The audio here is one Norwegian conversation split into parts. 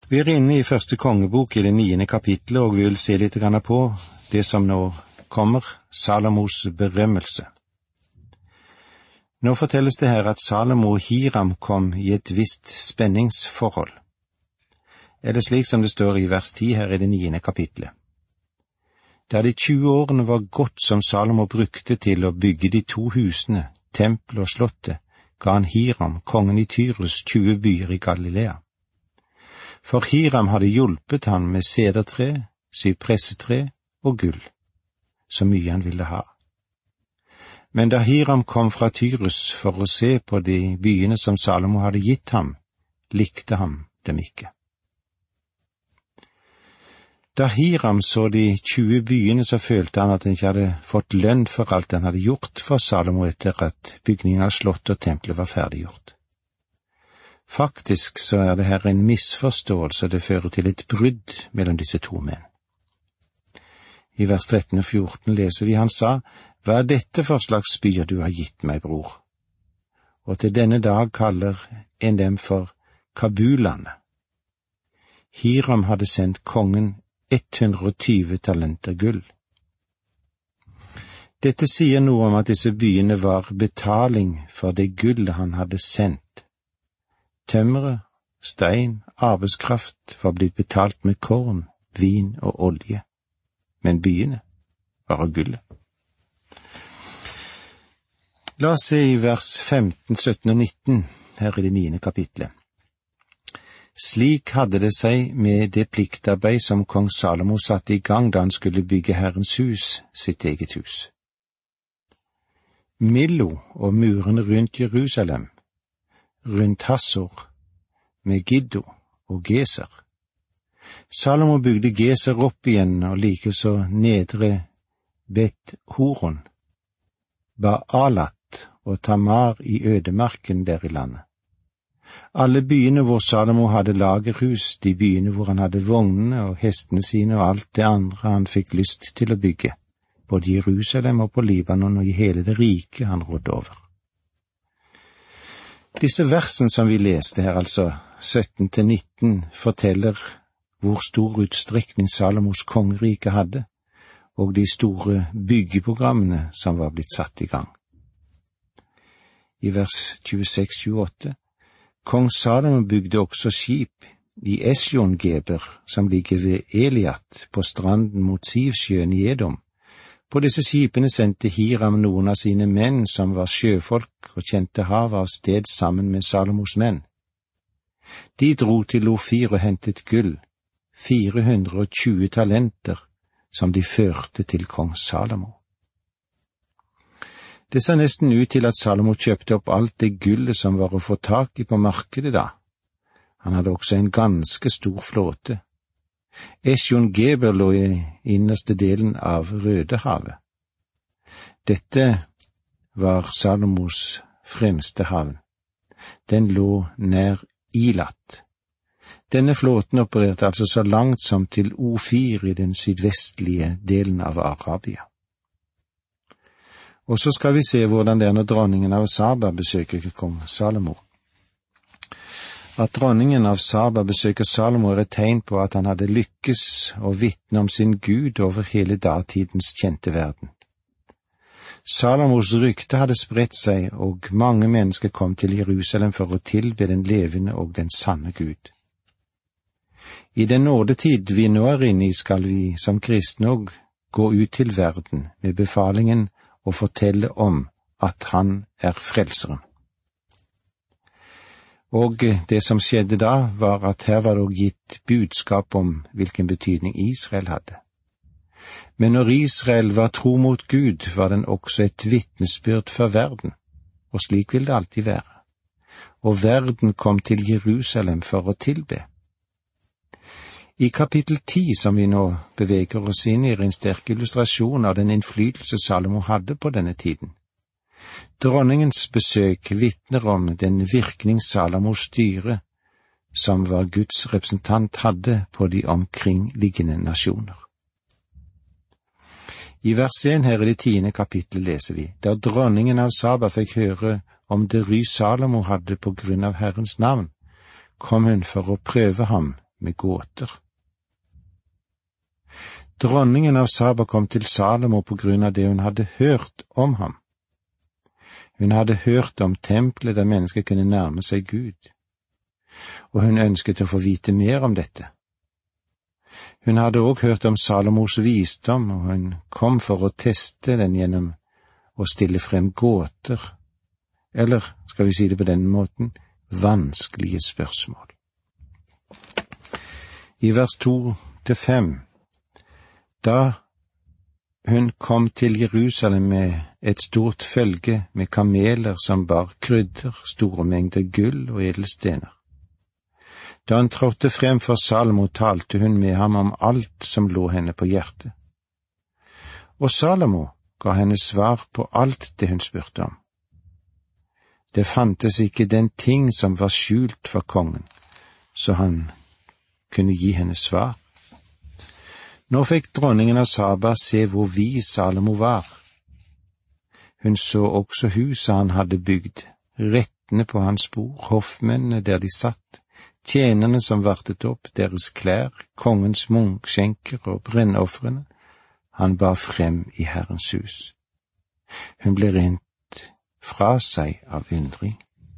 Vi er inne i første kongebok i det 9. kapitlet, og vi vil se litt grann på det som nå kommer, Salomos berømmelse. Nå fortelles det her at Salomo og Hiram kom i et visst spenningsforhold. Er det slik som det står i vers 10 her i det 9. kapitlet? Da de 20 årene var gått som Salomo brukte til å bygge de 2 husene, tempelet og slottet, ga han Hiram, kongen i Tyrus, 20 byer i Galilea. For Hiram hadde hjulpet han med sedertre, sypressetre og gull, så mye han ville ha. Men da Hiram kom fra Tyrus for å se på de byene som Salomo hadde gitt ham, likte han dem ikke. Da Hiram så de 20 byene, så følte han at han ikke hadde fått lønn for alt han hadde gjort for Salomo etter at bygningen av slottet og tempelet var ferdiggjort. Faktisk så er det her en misforståelse, og det fører til et brudd mellom disse 2 menn. I vers 13 og 14 leser vi han sa, «Hva er dette for slags byer du har gitt meg, bror?» Og til denne dag kaller en dem for Kabulane. Hiram hadde sendt kongen 120 talenter gull. Dette sier noe om at disse byene var betaling for det gullet han hadde sendt. Tømmeret, stein, arbeidskraft var blitt betalt med korn, vin og olje, men byene var av gullet. La oss se i vers 15, 17 og 19 her i det 9. kapitlet. Slik hadde det seg med det pliktarbeid som kong Salomo satte i gang da han skulle bygge Herrens hus, sitt eget hus. Millo og murene rundt Jerusalem, rundt Hassor, Megiddo og Geser. Salomo bygde Geser opp igjen, og likeså nedre Bet-Horon, Baalat og Tamar i ødemarken der i landet. Alle byene hvor Salomo hadde lagerhus, de byene hvor han hadde vognene og hestene sine og alt det andre han fikk lyst til å bygge, både i Jerusalem og på Libanon og i hele det rike han rådde over. Disse versene som vi leste her, altså 17-19, forteller hvor stor utstrekning Salomos kongerike hadde, og de store byggeprogrammene som var blitt satt i gang. I vers 26-28, kong Salomo bygde også skip i Esjon-Geber, som ligger ved Eliat, på stranden mot Sivsjøen i Edom. På disse skipene sendte Hiram noen av sine menn som var sjøfolk og kjente havet av sted sammen med Salomos menn. De dro til Ofir og hentet gull, 420 talenter, som de førte til kong Salomo. Det ser nesten ut til at Salomo kjøpte opp alt det gullet som var å få tak i på markedet da. Han hadde også en ganske stor flåte. Esjon-Geber lå i innerste delen av Rødehavet. Dette var Salomos fremste havn. Den lå nær Ilat. Denne flåten opererte altså så langt som til Ofir i den sydvestlige delen av Arabia. Og så skal vi se hvordan det er når dronningen av Saba besøker kong Salomo. At dronningen av Saba besøker Salomo er et tegn på at han hadde lykkes å vitne om sin Gud over hele datidens kjente verden. Salomos rykte hadde spredt seg, og mange mennesker kom til Jerusalem for å tilbe den levende og den sanne Gud. I den nådetid vi nå er inne i, skal vi som kristne og gå ut til verden med befalingen og fortelle om at han er frelseren. Og det som skjedde da, var at her var det gitt budskap om hvilken betydning Israel hadde. Men når Israel var tro mot Gud, var den også et vitnesbyrd for verden, og slik vil det alltid være. Og verden kom til Jerusalem for å tilbe. I kapittel 10, som vi nå beveger oss inn i, er en sterk illustrasjon av den innflytelse Salomo hadde på denne tiden. Dronningens besøk vitner om den virkning Salomos styre, som var Guds representant, hadde på de omkringliggende nasjoner. I vers 1 her i det 10. kapittel leser vi, da dronningen av Saba fikk høre om det ry Salomo hadde på grunn av Herrens navn, kom hun for å prøve ham med gåter. Dronningen av Saba kom til Salomo på grunn av det hun hadde hørt om ham. Hun hadde hørt om tempelet der mennesker kunne nærme seg Gud, og hun ønsket å få vite mer om dette. Hun hadde også hørt om Salomos visdom, og hun kom for å teste den gjennom å stille frem gåter, eller, skal vi si det på denne måten, vanskelige spørsmål. I vers 2-5, da hun kom til Jerusalem med et stort følge med kameler som bar krydder, store mengder gull og edelstener. Da hun trådte frem for Salomo, talte hun med ham om alt som lå henne på hjertet. Og Salomo ga henne svar på alt det hun spurte om. Det fantes ikke den ting som var skjult for kongen, så han kunne gi henne svar. Nå fikk dronningen av Saba se hvor vis Salomo var. Hun så også huset han hadde bygd, rettene på hans bord, hoffmennene der de satt, tjenerne som vartet opp, deres klær, kongens munkskjenker og brennofrene. Han bar frem i Herrens hus. Hun ble rent fra seg av undring.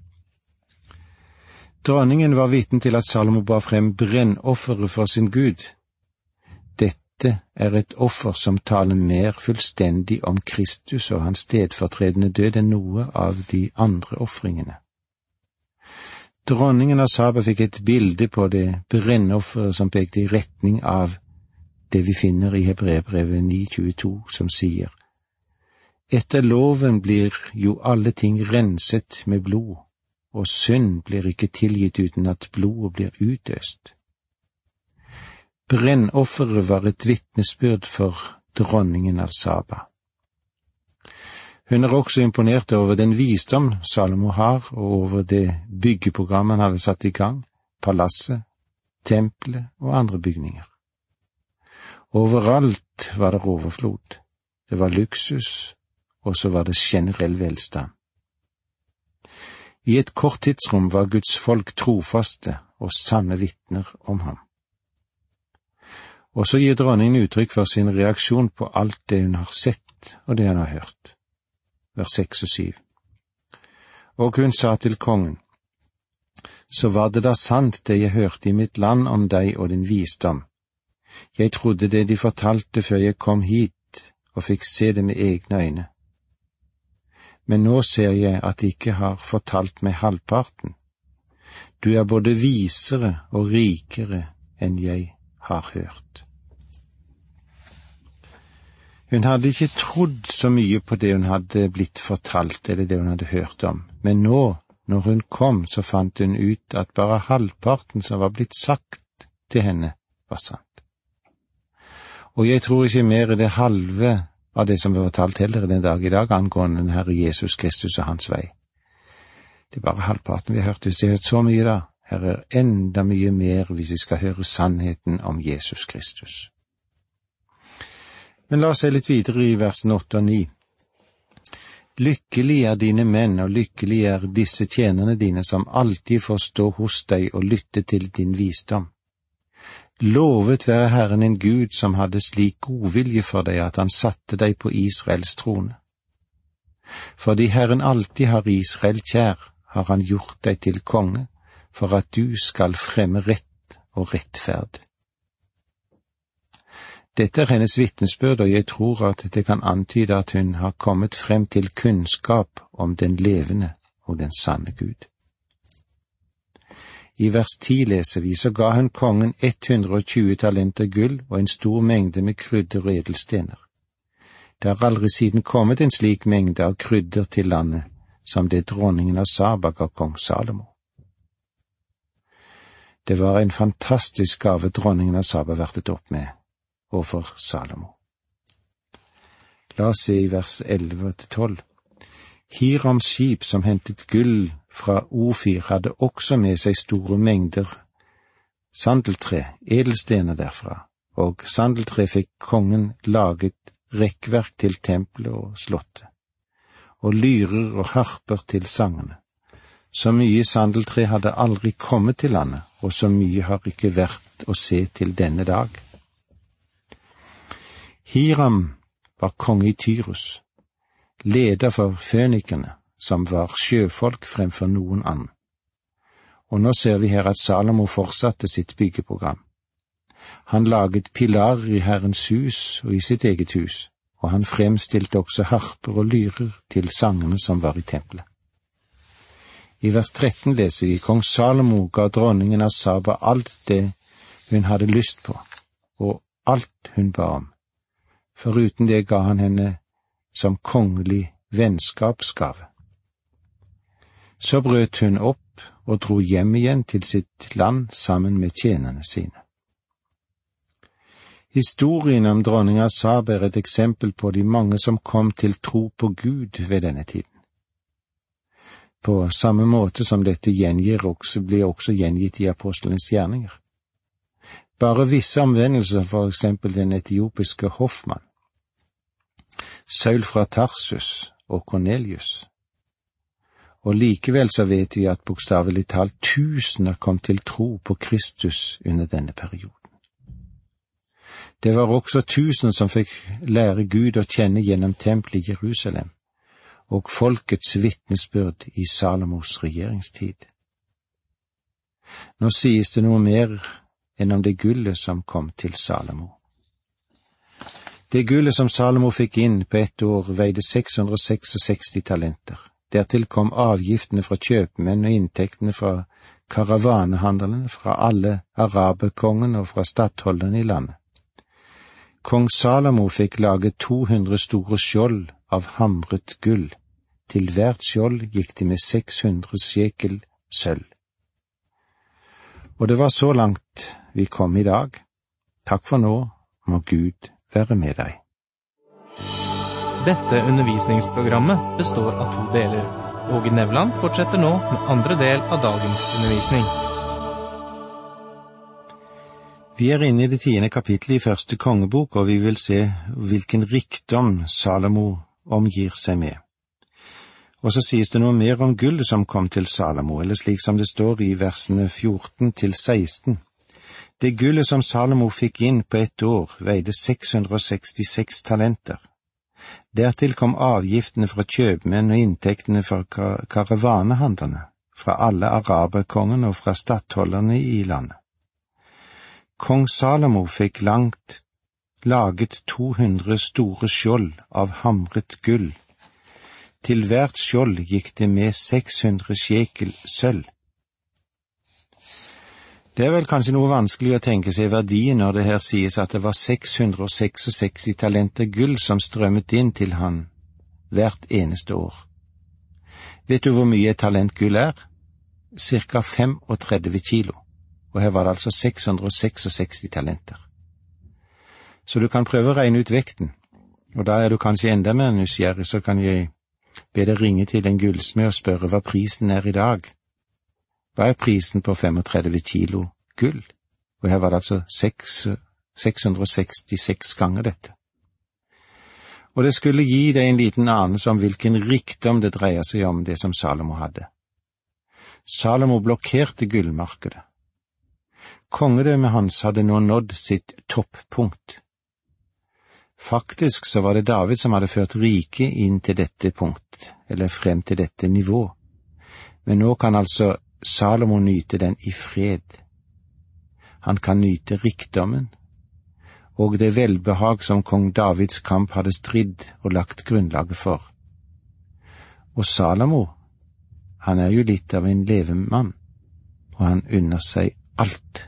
Dronningen var vitne til at Salomo bar frem brennofferet for sin Gud. Dette er et offer som taler mer fullstendig om Kristus og hans stedfortredende død enn noe av de andre ofringene. Dronningen av Saba fikk et bilde på det brennofferet som pekte i retning av det vi finner i Hebreerbrevet 9:22, som sier: Etter loven blir jo alle ting renset med blod, og synd blir ikke tilgitt uten at blodet blir utøst. Brennofferet var et vitnesbyrd for dronningen av Saba. Hun er også imponert over den visdom Salomo har, og over det byggeprogrammet han hadde satt i gang, palasset, tempelet og andre bygninger. Overalt var det overflod, det var luksus, og så var det generell velstand. I et kort tidsrom var Guds folk trofaste og sanne vitner om ham. Og så gir dronningen uttrykk for sin reaksjon på alt det hun har sett og det hun har hørt. Vers 6 og 7. Og hun sa til kongen: Så var det da sant det jeg hørte i mitt land om deg og din visdom. Jeg trodde det de fortalte før jeg kom hit og fikk se det med egne øyne. Men nå ser jeg at de ikke har fortalt meg halvparten. Du er både visere og rikere enn jeg har hørt. Hun hadde ikke trodd så mye på det hun hadde blitt fortalt, eller det hun hadde hørt om, men nå, når hun kom, så fant hun ut at bare halvparten som var blitt sagt til henne, var sant. Og jeg tror ikke mer i det halve av det som var fortalt heller den dag i dag angående den Herre Jesus Kristus og hans vei. Det er bare halvparten vi har hørt. Hvis vi har hørt så mye da, her er enda mye mer hvis vi skal høre sannheten om Jesus Kristus. Men la oss se litt videre i versen 8 og 9. Lykkelig er dine menn, og lykkelig er disse tjenerne dine, som alltid får stå hos deg og lytte til din visdom. Lovet være Herren en Gud som hadde slik godvilje for deg at han satte deg på Israels trone. Fordi Herren alltid har Israel kjær, har han gjort deg til konge, for at du skal fremme rett og rettferd. Dette er hennes vitnesbyrd, og jeg tror at det kan antyde at hun har kommet frem til kunnskap om den levende og den sanne Gud. I vers 10 leser vi: Så ga hun kongen 120 talenter gull og en stor mengde med krydder og edelstener. Det har aldri siden kommet en slik mengde av krydder til landet som det dronningen av Saba ga kong Salomo. Det var en fantastisk gave dronningen av Saba vertet opp med overfor Salomo. La oss se i vers 11-12. Hirams skip som hentet gull fra Ofir hadde også med seg store mengder sandeltre, edelstener derfra, og sandeltre fikk kongen laget rekkverk til tempelet og slottet, og lyrer og harper til sangene. Så mye sandeltre hadde aldri kommet til landet, og så mye har ikke vært å se til denne dag. Hiram var konge i Tyrus, leder for fønikerne, som var sjøfolk fremfor noen annen. Og nå ser vi her at Salomo fortsatte sitt byggeprogram. Han laget pilarer i Herrens hus og i sitt eget hus, og han fremstilte også harper og lyrer til sangene som var i tempelet. I vers 13 leser vi: Kong Salomo ga dronningen av Saba alt det hun hadde lyst på, og alt hun ba om. Foruten det ga han henne som kongelig vennskapsgave. Så brøt hun opp og dro hjem igjen til sitt land sammen med tjenerne sine. Historien om dronning av Saba er et eksempel på de mange som kom til tro på Gud ved denne tiden. På samme måte som dette blir også gjengitt i apostlenes gjerninger. Bare visse omvendelser, for eksempel den etiopiske hoffmann, Saul fra Tarsus og Cornelius. Og likevel så vet vi at bokstavelig talt tusener kom til tro på Kristus under denne perioden. Det var også tusener som fikk lære Gud å kjenne gjennom tempelet i Jerusalem, og folkets vitnesbyrd i Salomos regjeringstid. Nå sies det noe mer enn om det gullet som kom til Salomo. Det gullet som Salomo fikk inn på ett år veide 666 talenter. Dertil kom avgiftene fra kjøpmenn og inntektene fra karavanehandlerne, fra alle araberkongene og fra stattholderne i landet. Kong Salomo fikk laget 200 store skjold av hamret gull. Til hvert skjold gikk det med 600 shekel sølv. Og det var så langt vi kom i dag. Takk for nå, må Gud være med deg. Dette undervisningsprogrammet består av 2 deler. Åge Nevland fortsetter nå med andre del av dagens undervisning. Vi er inne i det 10. kapittelet i første kongebok, og vi vil se hvilken rikdom Salomo omgir seg med. Og så sies det noe mer om gullet som kom til Salomo, eller slik som det står i versene 14-16. Det gullet som Salomo fikk inn på ett år veide 666 talenter. Dertil kom avgiftene fra kjøpmenn og inntektene fra karavanehandlerne, fra alle araberkongene og fra stattholderne i landet. Kong Salomo fikk laget 200 store skjold av hamret gull. Til hvert skjold gikk det med 600 shekel sølv. Det er vel kanskje noe vanskelig å tenke seg verdien når det her sies at det var 666 talenter gull som strømmet inn til han hvert eneste år. Vet du hvor mye et talent gull er? Cirka 35 kilo. Og her var det altså 666 talenter. Så du kan prøve å regne ut vekten, og da er du kanskje enda mer nysgjerrig, så kan jeg be deg ringe til en gullsmed og spørre hva prisen er i dag. Hva er prisen på 35 kilo gull? Og her var det altså 666 ganger dette. Og det skulle gi deg en liten anelse om hvilken rikdom det dreier seg om det som Salomo hadde. Salomo blokkerte gullmarkedet. Kongedømmet hans hadde nå nådd sitt toppunkt. Faktisk så var det David som hadde ført riket inn til dette punkt, eller frem til dette nivå. Men nå kan altså Salomo nyte den i fred. Han kan nyte rikdommen, og det velbehag som kong Davids kamp hadde stridd og lagt grunnlaget for. Og Salomo, han er jo litt av en levemann, og han unner seg alt.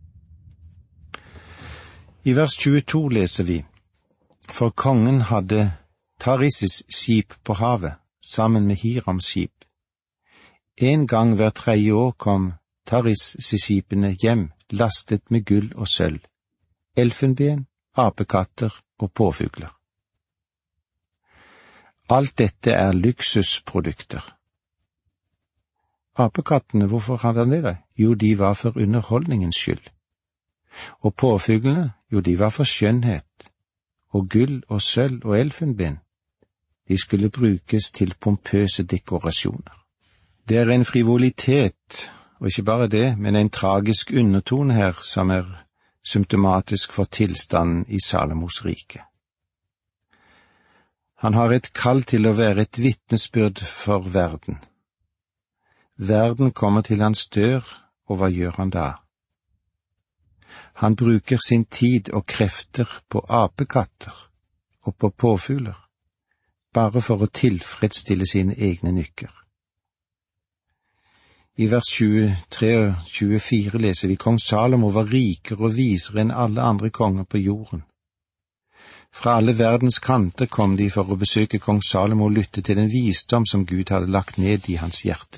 I vers 22 leser vi: For kongen hadde Tarisses skip på havet, sammen med Hirams skip. En gang hver 3. år kom Tarisskipene hjem, lastet med gull og sølv, elfenben, apekatter og påfugler. Alt dette er luksusprodukter. Apekattene, hvorfor hadde han det? Jo, de var for underholdningens skyld. Og påfuglene, jo, de var for skjønnhet. Og gull og sølv og elfenben, de skulle brukes til pompøse dekorasjoner. Det er en frivolitet, og ikke bare det, men en tragisk undertone her som er symptomatisk for tilstanden i Salomos rike. Han har et kall til å være et vitnesbyrd for verden. Verden kommer til hans dør, og hva gjør han da? Han bruker sin tid og krefter på apekatter og på påfugler, bare for å tilfredsstille sine egne nykker. I vers 23 og 24 leser vi: Kong Salomo var rikere og visere enn alle andre konger på jorden. Fra alle verdens kanter kom de for å besøke kong Salomo og lytte til den visdom som Gud hadde lagt ned i hans hjerte.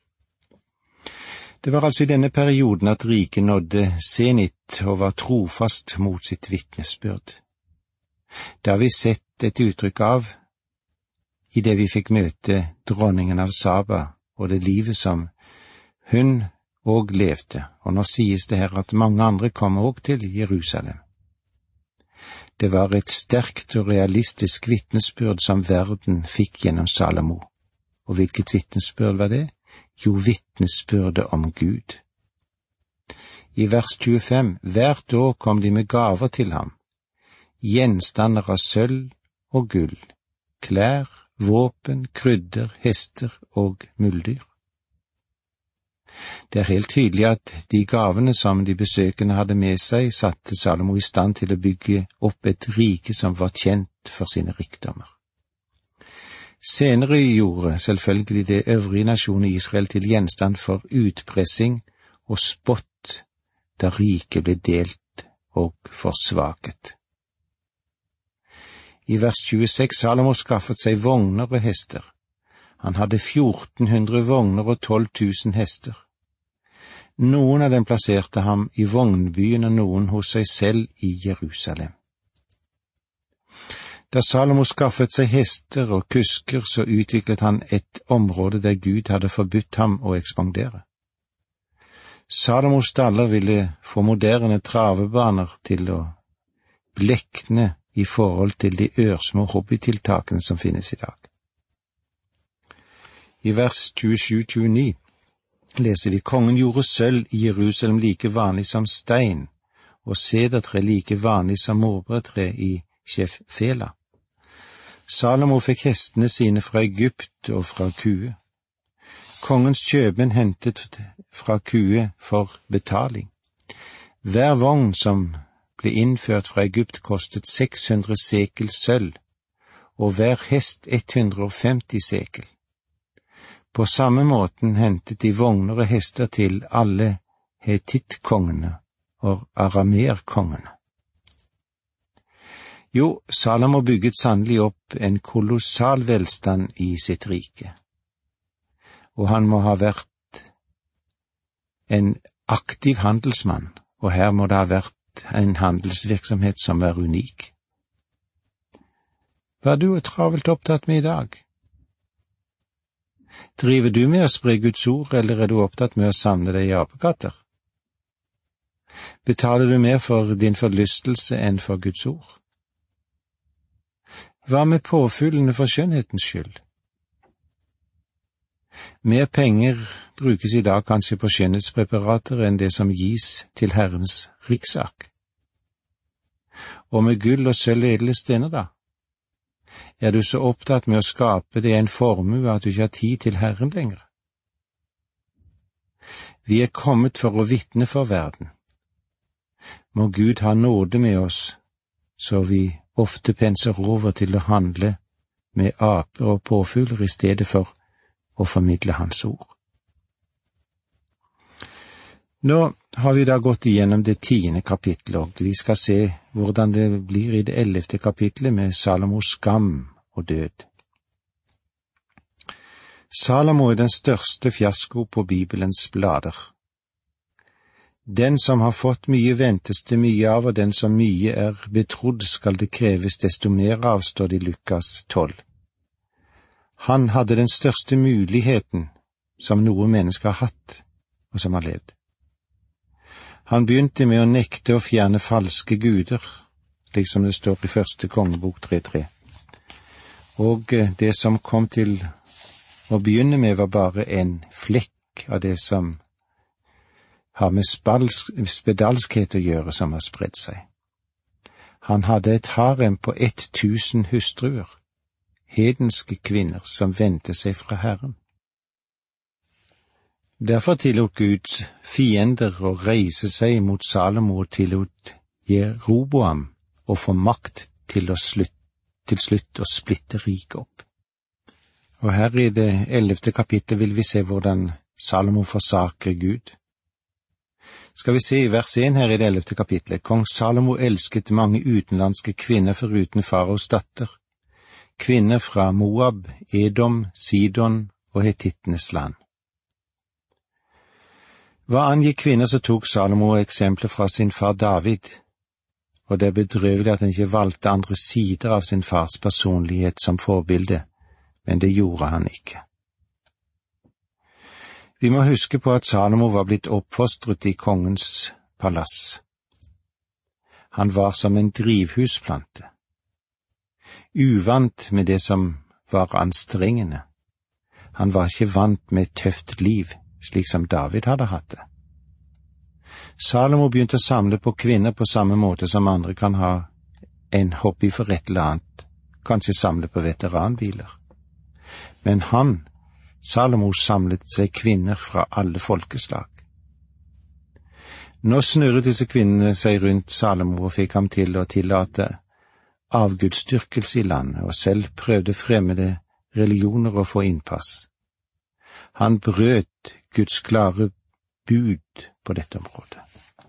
Det var altså i denne perioden at riket nådde zenit og var trofast mot sitt vitnesbyrd. Det har vi sett et uttrykk av i det vi fikk møte dronningen av Saba og det livet som hun og levde, og nå sies det her at mange andre kommer også til Jerusalem. Det var et sterkt og realistisk vitnesbyrd som verden fikk gjennom Salomo. Og hvilket vitnesbyrd var det? Jo, vitnesbyrdet om Gud. I vers 25: Hvert år kom de med gaver til ham, gjenstander av sølv og gull, klær, våpen, krydder, hester og muldyr. Det er helt tydelig at de gavene som de besøkende hadde med seg, satte Salomo i stand til å bygge opp et rike som var kjent for sine rikdommer. Senere gjorde selvfølgelig det øvrige nasjonen Israel til gjenstand for utpressing og spott, da riket ble delt og forsvaket. I vers 26: Salomo skaffet seg vogner og hester. Han hadde 1400 vogner og 12 000 hester. Noen av dem plasserte ham i vognbyen og noen hos seg selv i Jerusalem. Da Salomo skaffet seg hester og kusker, så utviklet han et område der Gud hadde forbudt ham å ekspandere. Salomos staller ville få moderne travebaner til å blekne i forhold til de ørsmå hobbytiltakene som finnes i dag. I vers 27-29 leser vi: Kongen gjorde sølv i Jerusalem like vanlig som stein, og sedertre like vanlig som morbærtre i Shefela. Salomo fikk hestene sine fra Egypt og fra Kue. Kongens kjøpmenn hentet fra Kue for betaling. Hver vogn som ble innført fra Egypt kostet 600 sekel sølv, og hver hest 150 sekel. På samme måten hentet de vogner og hester til alle hetittkongene og arameerkongene. Jo, Salomo bygget sannelig opp en kolossal velstand i sitt rike, og han må ha vært en aktiv handelsmann, og her må det ha vært en handelsvirksomhet som er unik. Hva er du travelt opptatt med i dag? Driver du med å spre Guds ord, eller er du opptatt med å samle deg i apekatter? Betaler du mer for din forlystelse enn for Guds ord? Hva med påfuglene for skjønnhetens skyld? Mer penger brukes i dag kanskje på skjønnhetspreparater enn det som gis til Herrens riksark. Og med gull og sølv og edle stener da? Er du så opptatt med å skape deg en formue at du ikke har tid til Herren lenger? Vi er kommet for å vitne for verden. Må Gud ha nåde med oss, så vi ofte penser over til å handle med aper og påfugler i stedet for å formidle Hans ord. Nå har vi da gått igjennom det 10. kapittelet, og vi skal se hvordan det blir i det 11. kapittelet med Salomos skam og død. Salomo er den største fiasko på Bibelens blader. Den som har fått mye ventes det mye av, og den som mye er betrodd skal det kreves desto mer av, står det i Lukas 12. Han hadde den største muligheten som noe menneske har hatt, og som har levd. Han begynte med å nekte å fjerne falske guder, slik som det står i 1. kongebok 3.3. Og det som kom til Å begynne med var bare en flekk av det som har med spedalskhet å gjøre, som har spredd seg. Han hadde et harem på 1000 hustruer, hedenske kvinner som vendte seg fra Herren. Derfor tillot Guds fiender å reise seg mot Salomo og tillot Jeroboam å få makt til slutt å splitte riket opp. Og her i det 11. kapitlet vil vi se hvordan Salomo forsaker Gud. Skal vi se i vers 1 her i det 11. kapitlet. Kong Salomo elsket mange utenlandske kvinner foruten faraos datter, kvinner fra Moab, Edom, Sidon og Hetittenes land. Hva angikk kvinner, så tok Salomo eksempler fra sin far David, og det er bedrøvelig at han ikke valgte andre sider av sin fars personlighet som forbilde, men det gjorde han ikke. Vi må huske på at Salomo var blitt oppfostret i kongens palass. Han var som en drivhusplante, uvant med det som var anstrengende. Han var ikke vant med et tøft liv, slik som David hadde hatt det. Salomo begynte å samle på kvinner på samme måte som andre kan ha en hobby for et eller annet, kanskje samle på veteranbiler. Men Salomo samlet seg kvinner fra alle folkeslag. Nå snurret disse kvinnene seg rundt Salomo og fikk ham til å tillate avgudsdyrkelse i landet, og selv prøvde fremmede religioner å få innpass. Han brøt Guds klare bud på dette området.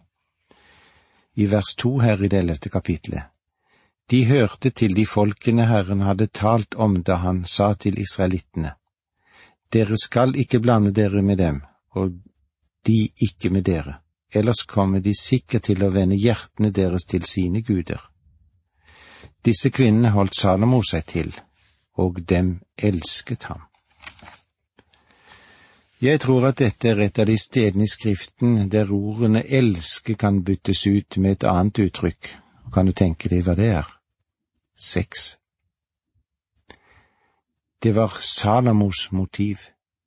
I vers 2 her i det 11. kapitlet. De hørte til de folkene Herren hadde talt om da han sa til israelittene: Dere skal ikke blande dere med dem, og de ikke med dere, ellers kommer de sikkert til å vende hjertene deres til sine guder. Disse kvinnene holdt Salomo seg til, og dem elsket ham. Jeg tror at dette er et av de stedene i Skriften der ordene elske kan byttes ut med et annet uttrykk, og kan du tenke deg hva det er? Sex. Det var Salomos motiv.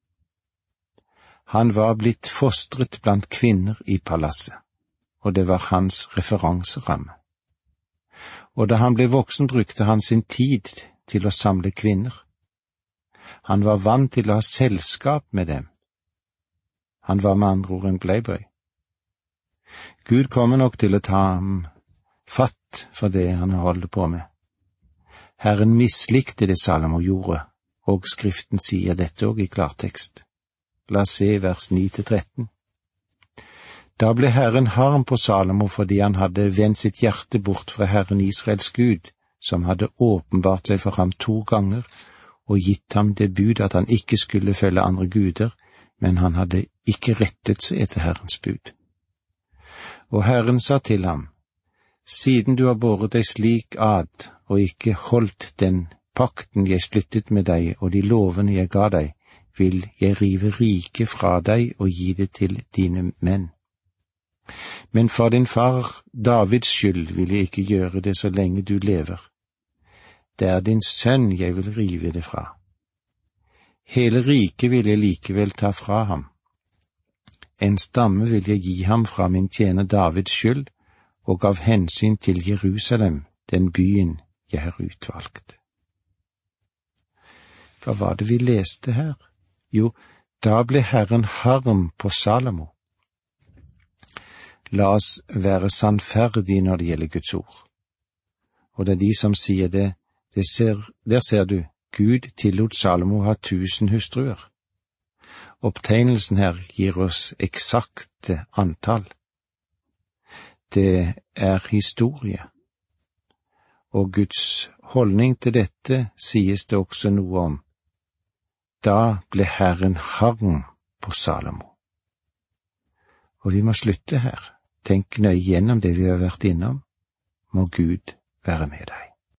Han var blitt fostret blant kvinner i palasset, og det var hans referanseramme. Og da han ble voksen, brukte han sin tid til å samle kvinner. Han var vant til å ha selskap med dem. Han var med andre ord en playboy. Gud kommer nok til å ta ham fatt for det han holder på med. Herren mislikte det Salomo gjorde, og Skriften sier dette også i klartekst. La oss se vers 9-13. Da ble Herren harm på Salomo fordi han hadde vendt sitt hjerte bort fra Herren Israels Gud, som hadde åpenbart seg for ham 2 ganger, og gitt ham det bud at han ikke skulle følge andre guder, men han hadde ikke rettet seg etter Herrens bud. Og Herren sa til ham: Siden du har båret deg slik ad, og ikke holdt den pakten jeg sluttet med deg og de lovene jeg ga deg, vil jeg rive riket fra deg og gi det til dine menn. Men for din far Davids skyld vil jeg ikke gjøre det så lenge du lever. Det er din sønn jeg vil rive det fra. Hele riket vil jeg likevel ta fra ham. En stamme vil jeg gi ham fra min tjener Davids skyld, og av hensyn til Jerusalem, den byen jeg har utvalgt. Hva var det vi leste her? Jo, da ble Herren harm på Salomo. La oss være sannferdige når det gjelder Guds ord. Og det er de som sier det, der ser du, Gud tillot Salomo ha 1000 hustruer. Opptegnelsen her gir oss eksakte antall. Det er historie. Og Guds holdning til dette sies det også noe om. Da ble Herren harm på Salomo. Og vi må slutte her. Tenk nøye gjennom det vi har vært innom. Må Gud være med deg.